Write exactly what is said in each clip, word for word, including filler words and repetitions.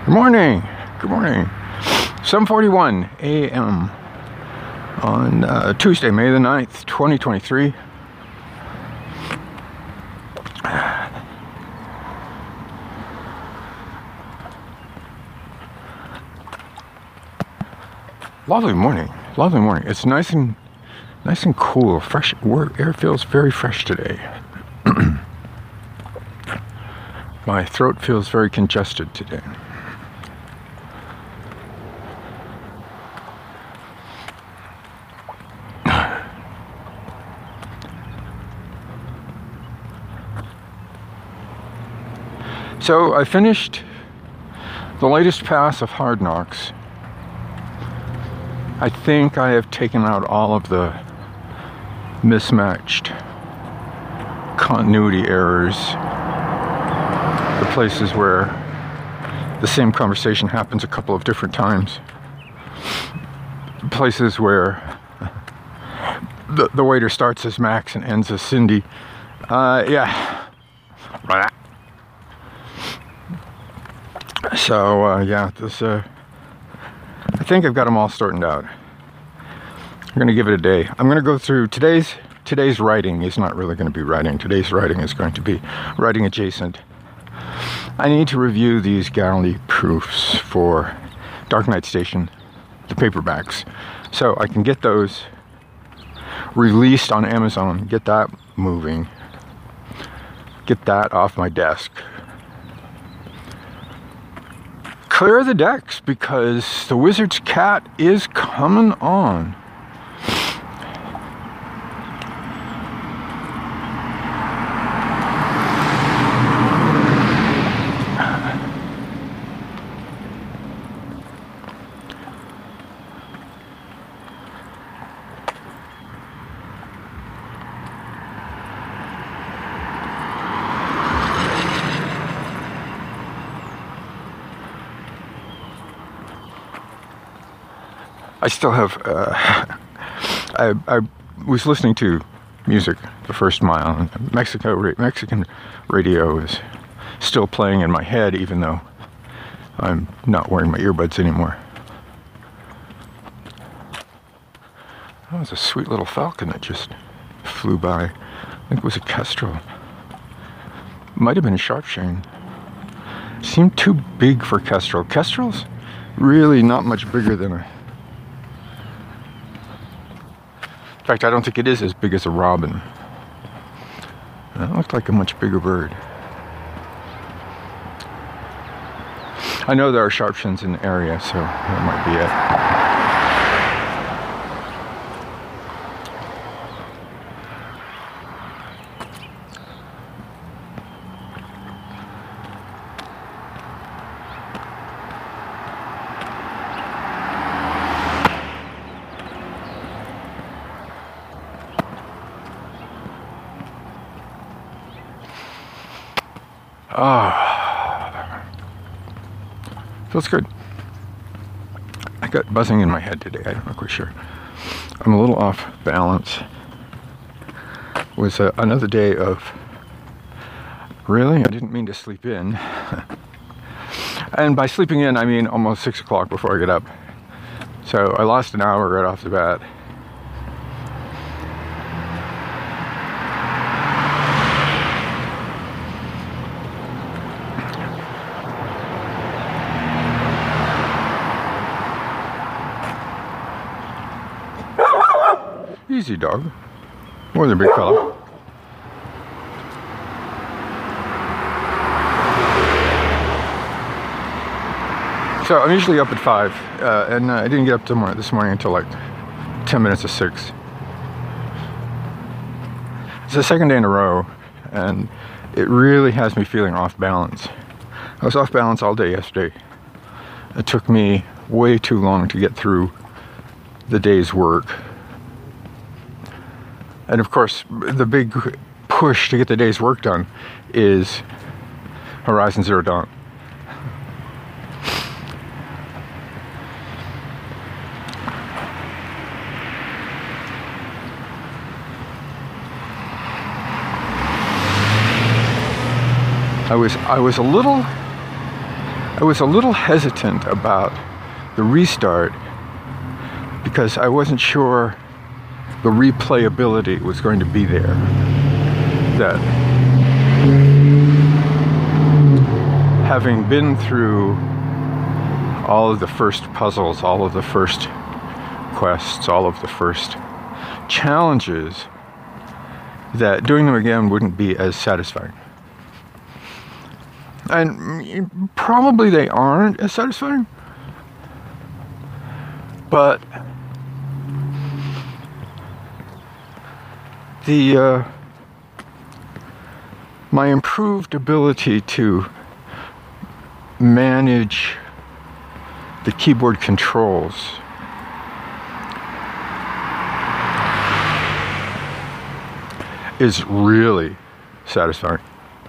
Good morning. Good morning. seven forty-one a m on uh, Tuesday, May the ninth, twenty twenty-three. Lovely morning. Lovely morning. It's nice and nice and cool. Fresh air feels very fresh today. My throat feels very congested today. So I finished the latest pass of Hard Knocks. I think I have taken out all of the mismatched continuity errors, the places where the same conversation happens a couple of different times, places where the, the waiter starts as Max and ends as Cindy. Uh, yeah. So, uh, yeah, this, uh, I think I've got them all straightened out. I'm going to give it a day. I'm going to go through today's, today's writing is not really going to be writing. Today's writing is going to be writing adjacent. I need to review these galley proofs for Dark Knight Station, the paperbacks, so I can get those released on Amazon, get that moving, get that off my desk. Clear the decks because the Wizard's Cat is coming on. I still have, uh, I, I was listening to music the first mile, and Mexico, Mexican radio is still playing in my head, even though I'm not wearing my earbuds anymore. That was a sweet little falcon that just flew by. I think it was a kestrel. Might have been a sharpshane. Seemed too big for kestrel. Kestrel's really not much bigger than a... In fact, I don't think it is as big as a robin. That looked like a much bigger bird. I know there are sharpshins in the area, so that might be it. Ah, feels good. I got buzzing in my head today. I'm not quite sure. I'm a little off balance. It was uh, another day of, really? I didn't mean to sleep in. And by sleeping in, I mean almost six o'clock before I get up. So I lost an hour right off the bat. Easy, dog. More than a big fella. So I'm usually up at five, uh, and uh, I didn't get up tomorrow, this morning until like ten minutes of six. It's the second day in a row, and it really has me feeling off balance. I was off balance all day yesterday. It took me way too long to get through the day's work. And of course, the big push to get the day's work done is Horizon Zero Dawn. I was I was a little I was a little hesitant about the restart because I wasn't sure the replayability was going to be there. That having been through all of the first puzzles, all of the first quests, all of the first challenges, that doing them again wouldn't be as satisfying. And probably they aren't as satisfying, but the uh, my improved ability to manage the keyboard controls is really satisfying.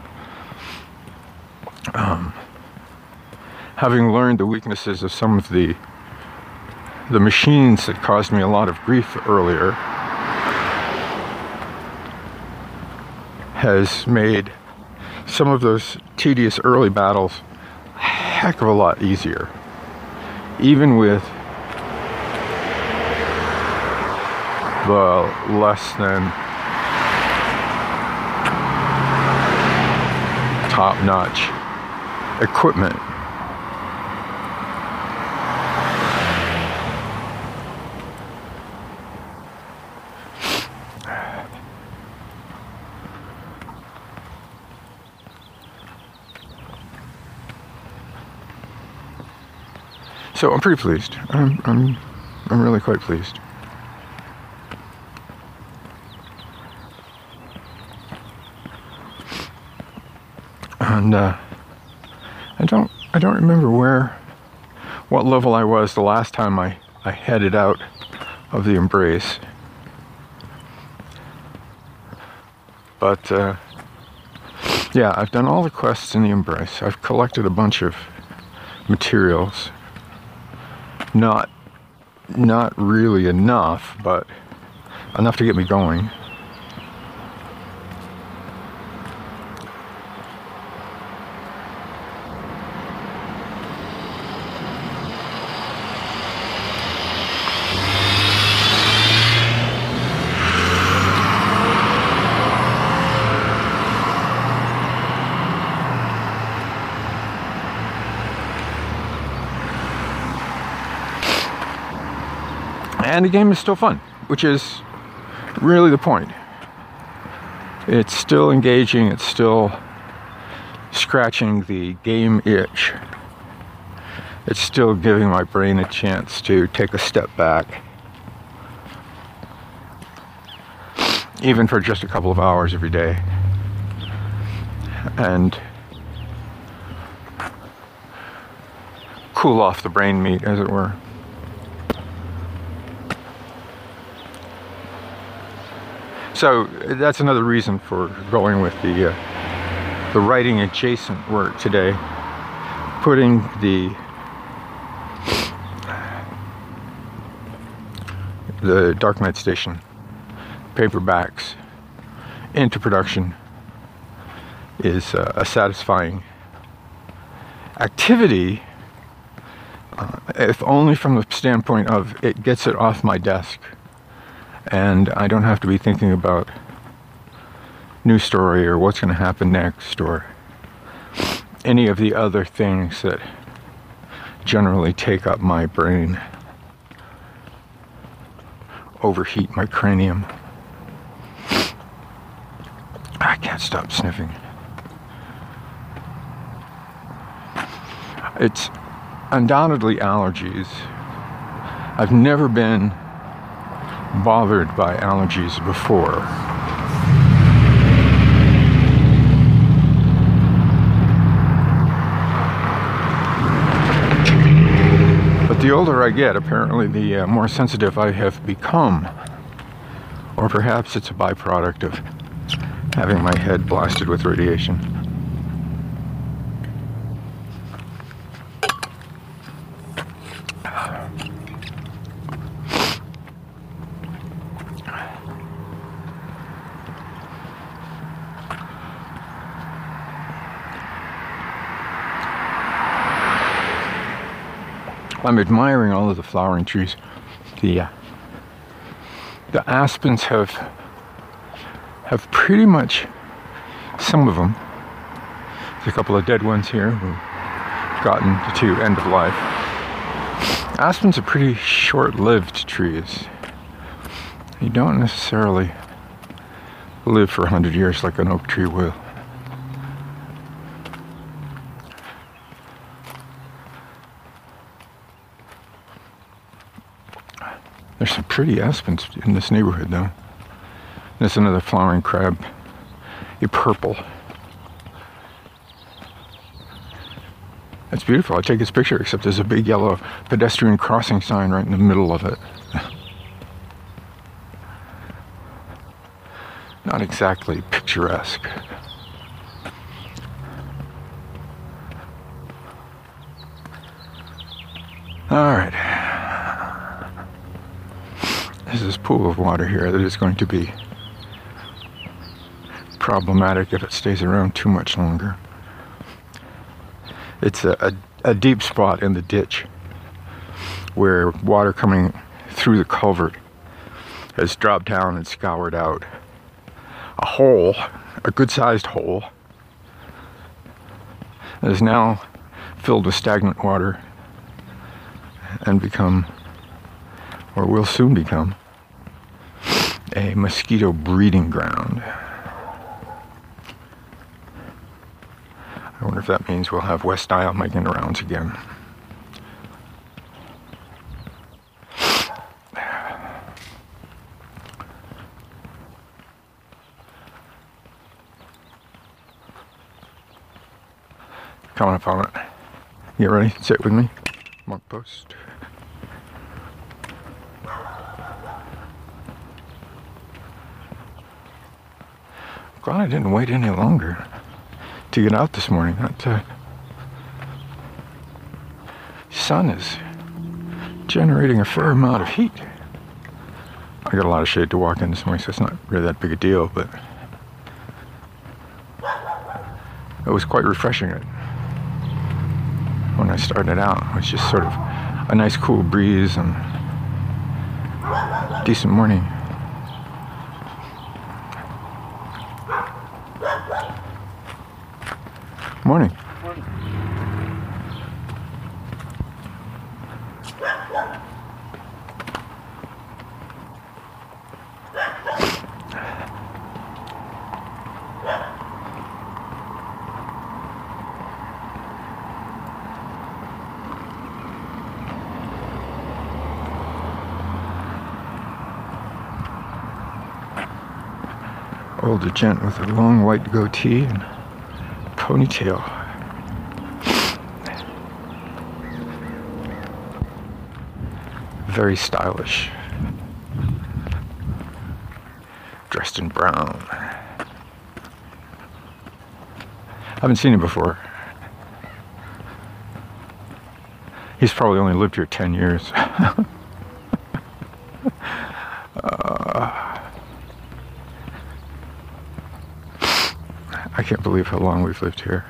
Um, having learned the weaknesses of some of the the machines that caused me a lot of grief earlier has made some of those tedious early battles a heck of a lot easier, even with the less than top-notch equipment. So I'm pretty pleased. I'm, I'm, I'm really quite pleased. And uh, I don't, I don't remember where, what level I was the last time I, I headed out of the Embrace. But uh, yeah, I've done all the quests in the Embrace. I've collected a bunch of materials. Not, not really enough, but enough to get me going. And the game is still fun, which is really the point. It's still engaging, it's still scratching the game itch. It's still giving my brain a chance to take a step back, even for just a couple of hours every day, and cool off the brain meat, as it were. So that's another reason for going with the uh, the writing adjacent work today, putting the the Dark Knight Station paperbacks into production is uh, a satisfying activity, uh, if only from the standpoint of it gets it off my desk. And I don't have to be thinking about new story or what's going to happen next or any of the other things that generally take up my brain, overheat my cranium. I can't stop sniffing. It's undoubtedly allergies. I've never been bothered by allergies before. But the older I get, apparently the uh, more sensitive I have become. Or perhaps it's a byproduct of having my head blasted with radiation. I'm admiring all of the flowering trees. The uh, the aspens have have pretty much, some of them, there's a couple of dead ones here who've gotten to end of life. Aspens are pretty short-lived trees. You don't necessarily live for a hundred years like an oak tree will. There's some pretty aspens in this neighborhood though. There's another flowering crab, a purple. That's beautiful. I'll take this picture, except there's a big yellow pedestrian crossing sign right in the middle of it. Not exactly picturesque. All right. There's this pool of water here that is going to be problematic if it stays around too much longer. It's a, a, a deep spot in the ditch where water coming through the culvert has dropped down and scoured out a hole, a good-sized hole, that is now filled with stagnant water and become, or will soon become, a mosquito breeding ground. I wonder if that means we'll have West Isle making the rounds again. Coming up on it. You ready? Sit with me. Mark post. Glad I didn't wait any longer to get out this morning. That uh, sun is generating a fair amount of heat. I got a lot of shade to walk in this morning, so it's not really that big a deal, but it was quite refreshing. It when I started out, it was just sort of a nice cool breeze and decent morning. Morning. Morning. Older gent with a long white goatee and ponytail. Very stylish. Dressed in brown. Haven't seen him before. He's probably only lived here ten years. uh, I can't believe how long we've lived here.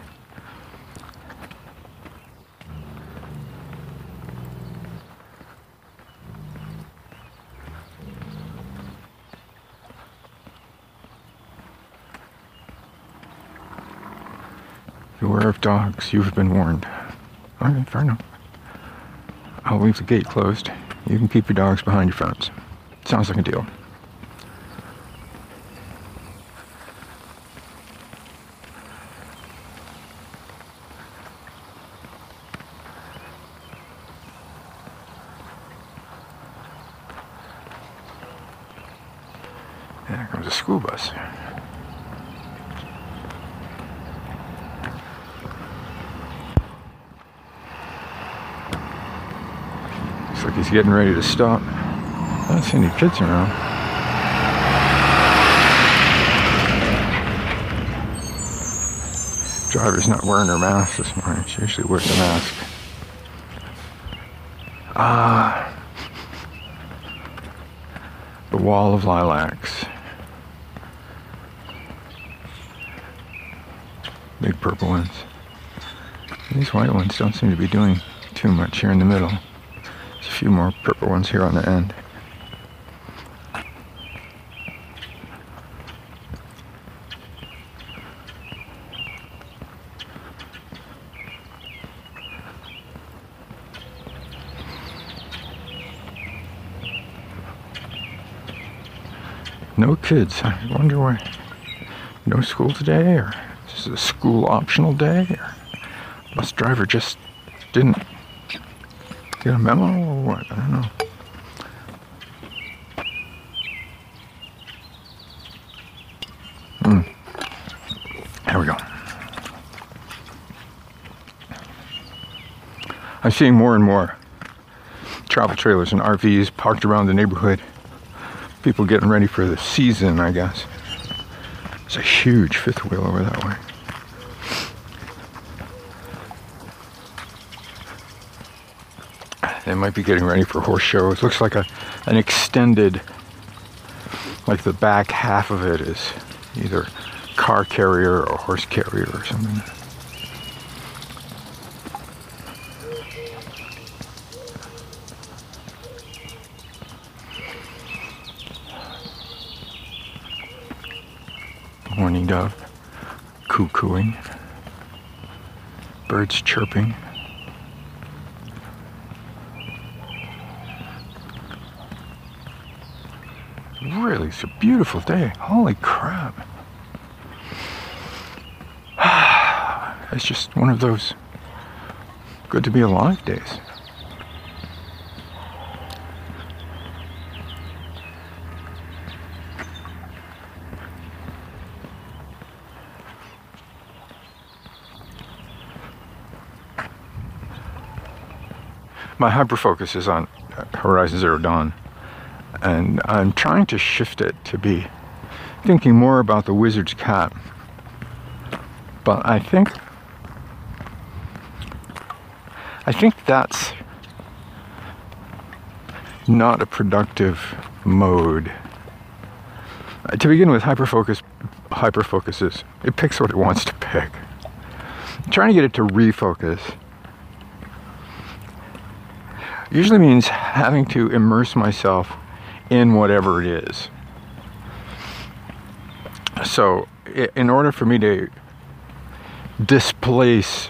Beware of dogs, you have been warned. Okay, fair enough. I'll leave the gate closed. You can keep your dogs behind your fence. Sounds like a deal. There comes a school bus. Looks like he's getting ready to stop. I don't see any kids around. Driver's not wearing her mask this morning. She usually wears a mask. Ah. The wall of lilacs. Big purple ones. These white ones don't seem to be doing too too much here in the middle. There's a few more purple ones here on the end. No kids. I wonder why. No school today, or is this a school optional day, or bus driver just didn't get a memo, or what? I don't know. Hmm. There we go. I'm seeing more and more travel trailers and R Vs parked around the neighborhood. People getting ready for the season, I guess. There's a huge fifth wheel over that way. They might be getting ready for horse shows. Looks like a an extended, like the back half of it is either car carrier or horse carrier or something. Horny dove, cuckooing, birds chirping. Really, it's a beautiful day. Holy crap. It's just one of those good to be alive days. My hyperfocus is on Horizon Zero Dawn, and I'm trying to shift it to be thinking more about the wizard's cat. But I think I think that's not a productive mode. Uh, to begin with, hyperfocus hyperfocuses. It picks what it wants to pick. I'm trying to get it to refocus usually means having to immerse myself in whatever it is. So, in order for me to displace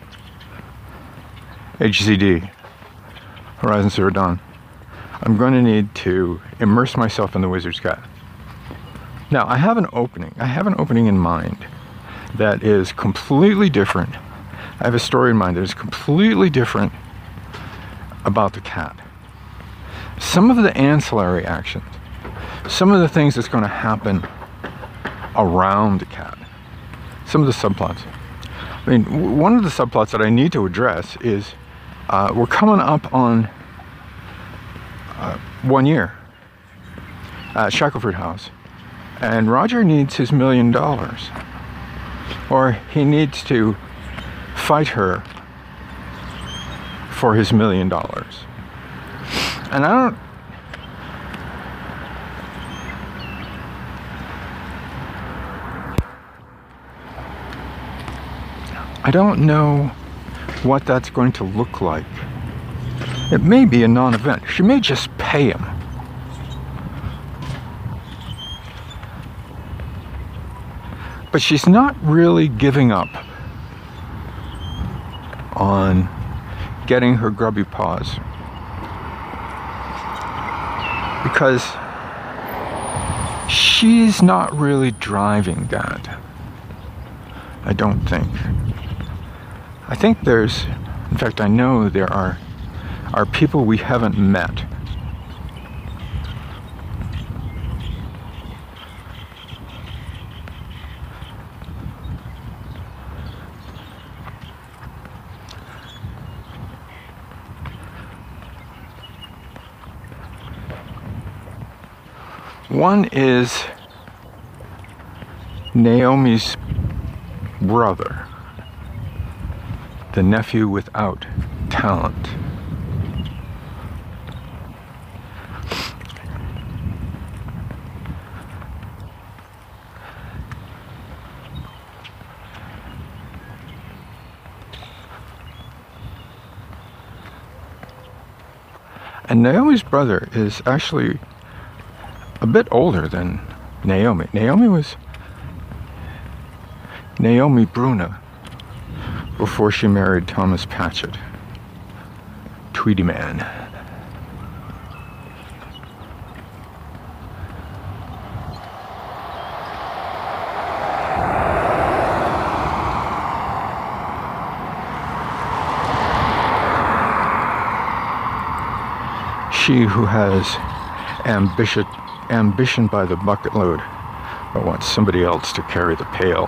H Z D, Horizon Zero Dawn, I'm going to need to immerse myself in the wizard's cat. Now, I have an opening. I have an opening in mind that is completely different. I have a story in mind that is completely different about the cat. Some of the ancillary actions, some of the things that's going to happen around the cat, some of the subplots. I mean, one of the subplots that I need to address is uh, we're coming up on uh, one year at Shackelford House, and Roger needs his million dollars, or he needs to fight her for his million dollars. And I don't I don't know what that's going to look like. It may be a non-event. She may just pay him. But she's not really giving up on getting her grubby paws, because she's not really driving that. I don't think. I think there's, in fact, I know there are are people we haven't met. One is Naomi's brother, the nephew without talent. And Naomi's brother is actually a bit older than Naomi. Naomi was Naomi Bruna before she married Thomas Patchett, Tweedy Man. She who has ambition, ambition by the bucket load, but wants somebody else to carry the pail.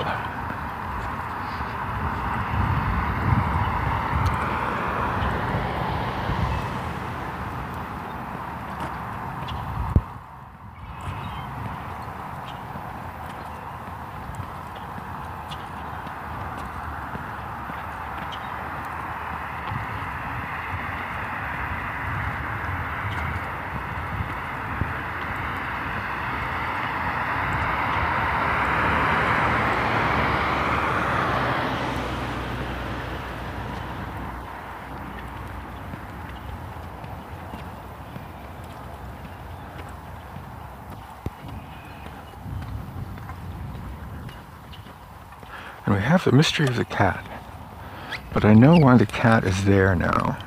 And we have the mystery of the cat. But I know why the cat is there now.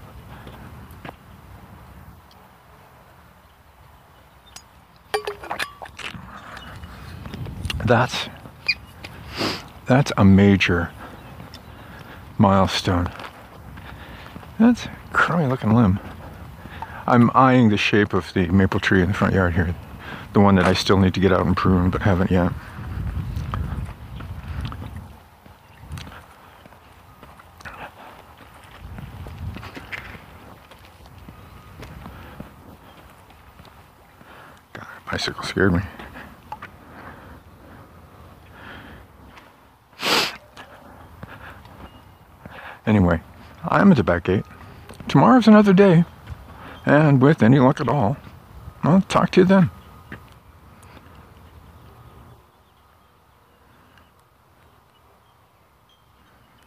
That's that's a major milestone. That's a crummy looking limb. I'm eyeing the shape of the maple tree in the front yard here. The one that I still need to get out and prune, but haven't yet. God, a bicycle scared me. Anyway, I'm at the back gate. Tomorrow's another day, and with any luck at all, I'll talk to you then.